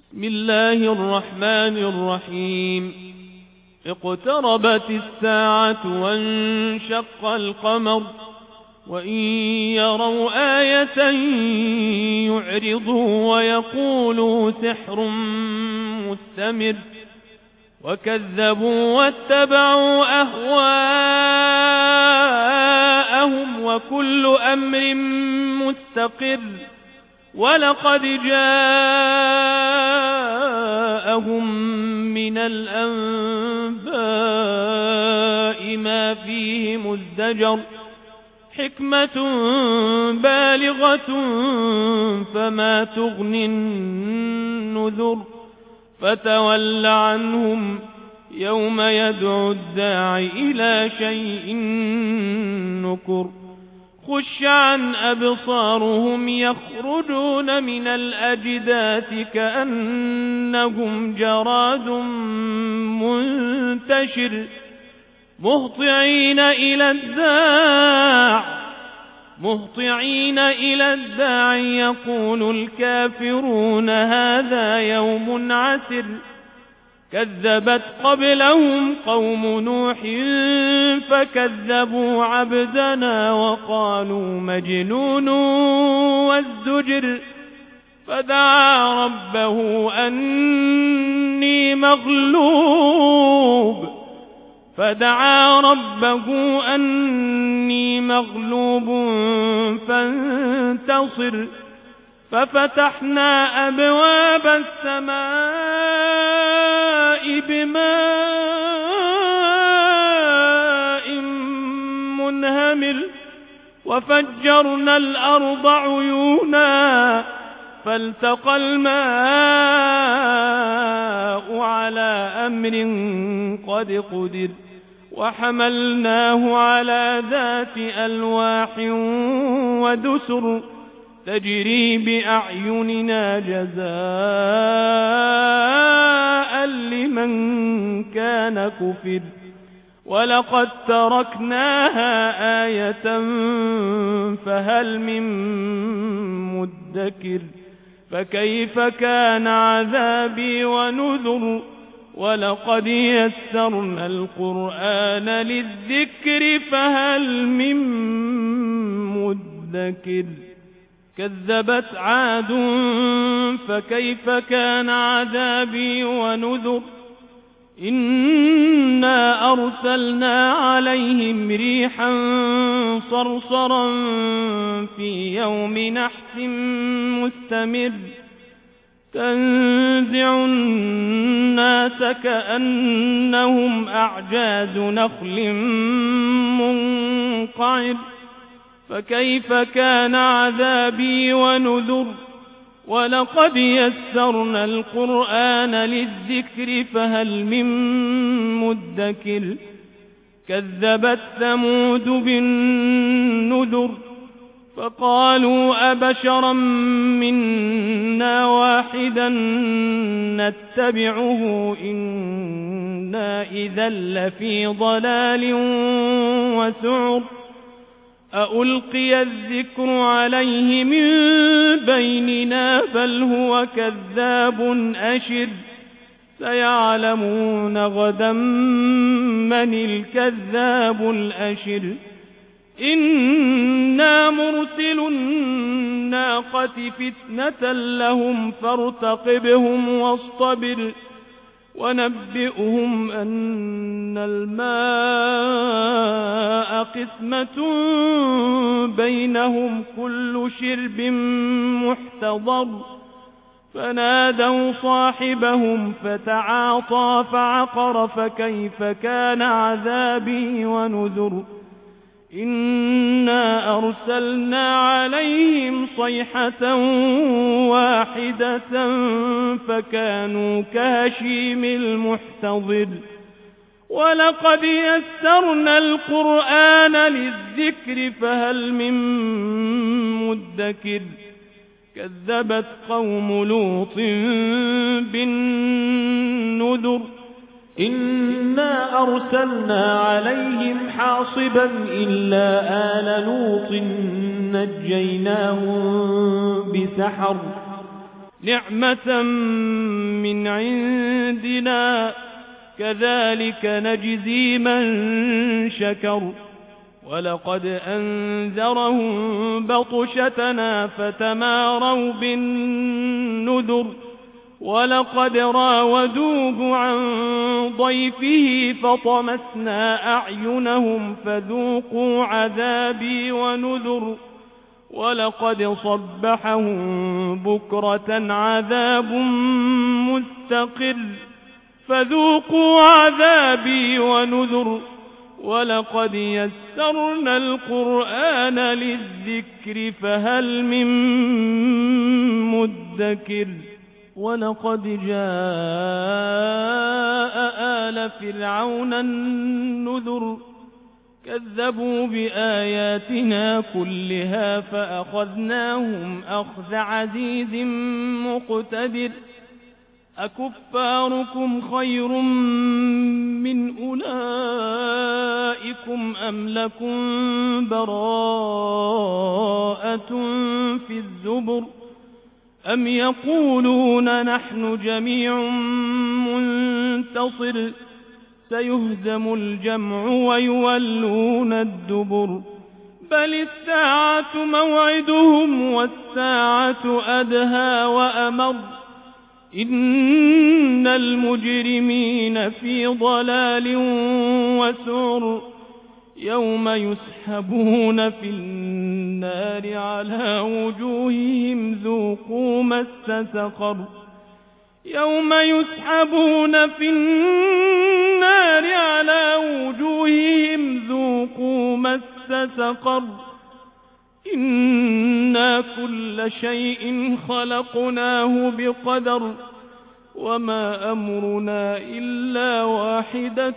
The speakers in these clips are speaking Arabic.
بسم الله الرحمن الرحيم اقتربت الساعة وانشق القمر وإن يروا آية يعرضوا ويقولوا سحر مستمر وكذبوا واتبعوا أهواءهم وكل أمر مستقر ولقد جاءهم من الأنباء ما فيه مزدجر حكمة بالغة فما تغني النذر فتول عنهم يوم يدعو الداع إلى شيء نكر خش عن أبصارهم يخرجون من الأجداث كأنهم جراد منتشر مهطعين إلى الداع يقول الكافرون هذا يوم عسر كذبت قبلهم قوم نوح فكذبوا عبدنا وقالوا مجنون وازدجر فدعا ربه أني مغلوب فانتصر ففتحنا أبواب السماء بماء منهمر وفجرنا الأرض عيونا فالتقى الماء على أمر قد قدر وحملناه على ذات ألواح ودسر تجري بأعيننا جزاء لمن كان كفر ولقد تركناها آية فهل من مدكر فكيف كان عذابي ونذر ولقد يسرنا القرآن للذكر فهل من مدكر كذبت عاد فكيف كان عذابي ونذر إنا أرسلنا عليهم ريحا صرصرا في يوم نحس مستمر تنزع الناس كأنهم أعجاز نخل منقعر فكيف كان عذابي ونذر ولقد يسرنا القرآن للذكر فهل من مدكر كذبت ثمود بالنذر فقالوا أبشرا منا واحدا نتبعه إنا إذا لفي ضلال وسعر أألقي الذكر عليه من بيننا بل هو كذاب أشر سيعلمون غدا من الكذاب الأشر إنا مرسل الناقة فتنة لهم فارتقبهم واصطبر ونبئهم أن الماء قسمة بينهم كل شرب محتضر فنادوا صاحبهم فتعاطى فعقر فكيف كان عذابي ونذر إنا أرسلنا عليهم صيحة واحدة فكانوا كهشيم المحتضر ولقد يسرنا القرآن للذكر فهل من مدكر كذبت قوم لوط بالنذر إنا أرسلنا عليهم حاصبا إلا آل لوط نجيناهم بسحر نعمة من عندنا كذلك نجزي من شكر ولقد أنذرهم بطشتنا فتماروا بالنذر ولقد راودوه عن ضيفه فطمسنا أعينهم فذوقوا عذابي ونذر ولقد صبحهم بكرة عذاب مستقر فذوقوا عذابي ونذر ولقد يسرنا القرآن للذكر فهل من مدكر ولقد جاء آل فرعون النذر كذبوا بآياتنا كلها فأخذناهم أخذ عزيز مقتدر أكفاركم خير من أولئكم أم لكم براءة في الزبر أم يقولون نحن جميع منتصر سيهزم الجمع ويولون الدبر بل الساعة موعدهم والساعة أدهى وأمر إن المجرمين في ضلال وسعر يوم يسحبون في النار على وجوههم ذوقوا مس سقر يوم يسحبون في النار على وجوههم ذوقوا مس سقر إنا كل شيء خلقناه بقدر وما أمرنا إلا واحدة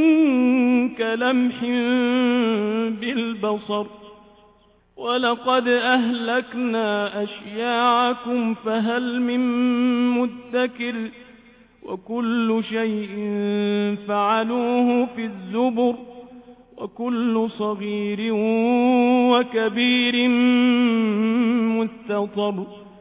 كلمح بالبصر ولقد أهلكنا أشياعكم فهل من مدكر وكل شيء فعلوه في الزبر وكل صغير وكبير مستطر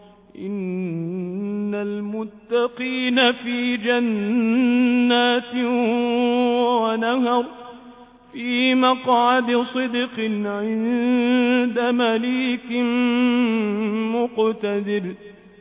إن المتقين في جنات ونهر في مقعد صدق عند مليك مقتدر